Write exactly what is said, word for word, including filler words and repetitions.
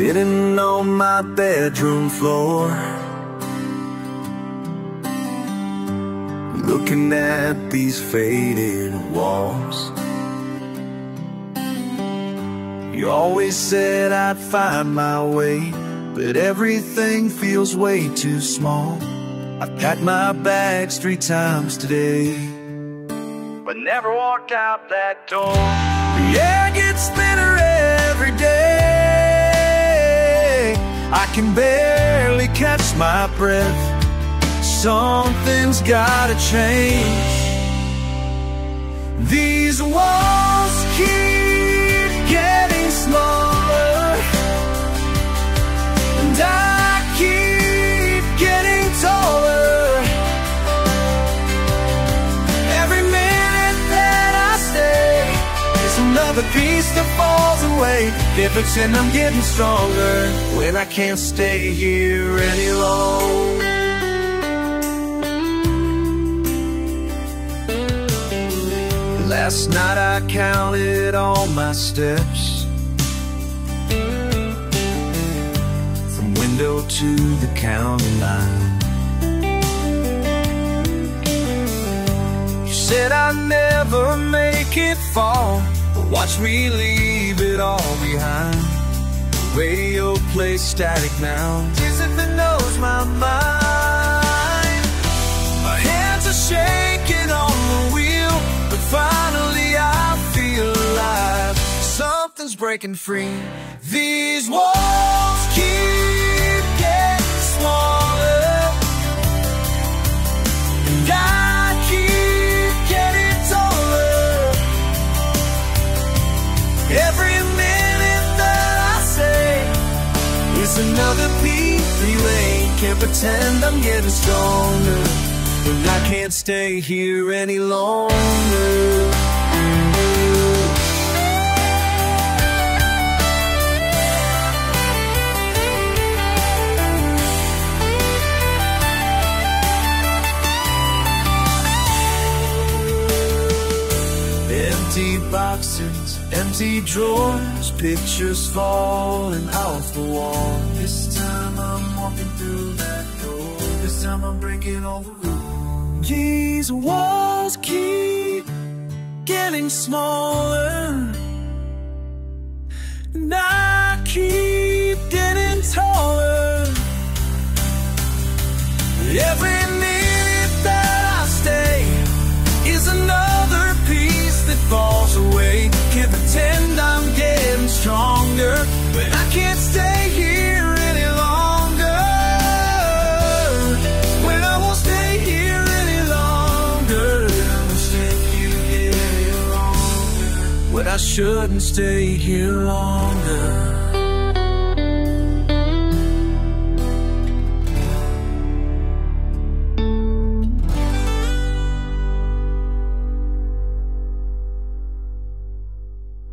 sitting on my bedroom floor, looking at these faded walls. You always said I'd find my way, but everything feels way too small. I've packed my bags three times today, but never walked out that door. The air gets thinner every day, I can barely catch my breath. Something's gotta change. These walls keep getting smaller, and I keep getting taller. Every minute that I stay is another piece that falls away. They pretend I'm getting stronger when I can't stay here any longer. Last night I counted all my steps, from window to the county line. You said I'd never make it far, but watch me leave it all behind. The radio plays static now, as if it knows my mind. My hands are shaking on the wheel, but finally I feel alive. Something's breaking free. These walls keep getting smaller, and I keep getting taller. Every minute that I say is another piece relay. Can't pretend I'm getting stronger when I can't stay here any longer. Empty boxes, empty drawers, pictures falling off the wall. This time I'm walking through that door, this time I'm breaking all the rules. These walls keep getting smaller, and I keep getting taller. Every minute that I stay is another piece that falls away. Can't pretend I'm getting stronger when I can't stay here any longer. When I won't stay here any longer, I won't stay here any longer. When I shouldn't stay here longer.